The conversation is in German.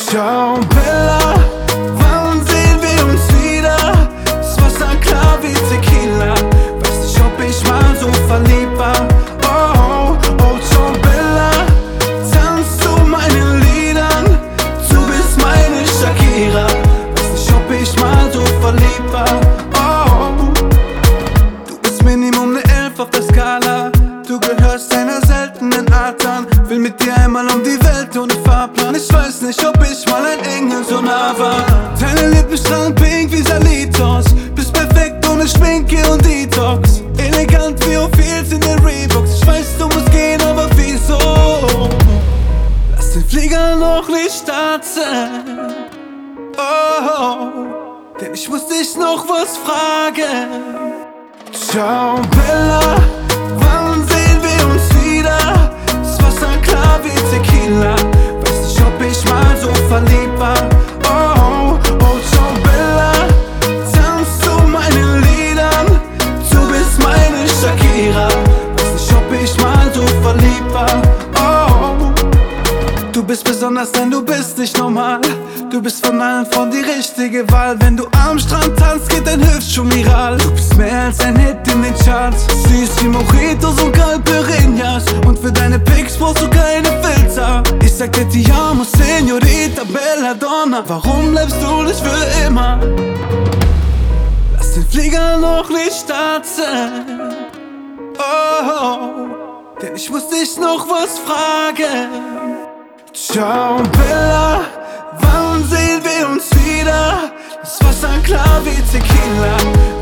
Ciao Bella, wann sehen wir uns wieder? Das Wasser klar wie Tequila. Weiß nicht, ob ich mal so verliebt war. Oh, oh, ciao Bella, tanzt zu meinen Liedern. Du bist meine Shakira. Weiß nicht, ob ich mal so verliebt war. Oh, du bist Minimum ne 11 auf der Skala. Du gehörst einer seltenen Art an. Will mit dir einmal um die Welt ohne Fahrplan. Ich weiß nicht, ob ich mal ein Engel so nah war. Deine Lippen strahlen pink wie Salitos. Bist perfekt ohne Schminke und Detox. Elegant wie Ophils in den Reeboks. Ich weiß, du musst gehen, aber wieso? Lass den Flieger noch nicht starten. Oh, denn ich muss dich noch was fragen. Ciao Bella, wann sehen wir uns wieder? Das Wasser klar wie Tequila. Weiß nicht, ob ich mal so verliebt war. Oh, oh, ciao Bella, tanzt zu meinen Liedern. Du bist meine Shakira. Weiß nicht, ob ich mal so verliebt war. Oh, du bist besonders, denn du bist nicht normal. Du bist von allen Frauen die richtige Wahl. Wenn du am Strand tanzt, geht dein Hüftschuh viral. Du bist mehr als ein Hit in den Charts. Süß wie Mojitos und Caipirinhas. Und für deine Pics brauchst du keine Filter. Ich sag dir ti amo, Señorita Belladonna. Warum bleibst du nicht für immer? Lass den Flieger noch nicht starten. Oh, denn ich muss dich noch was fragen. Ciao Bella, wann sehen wir uns wieder? Das Wasser klar wie Tequila.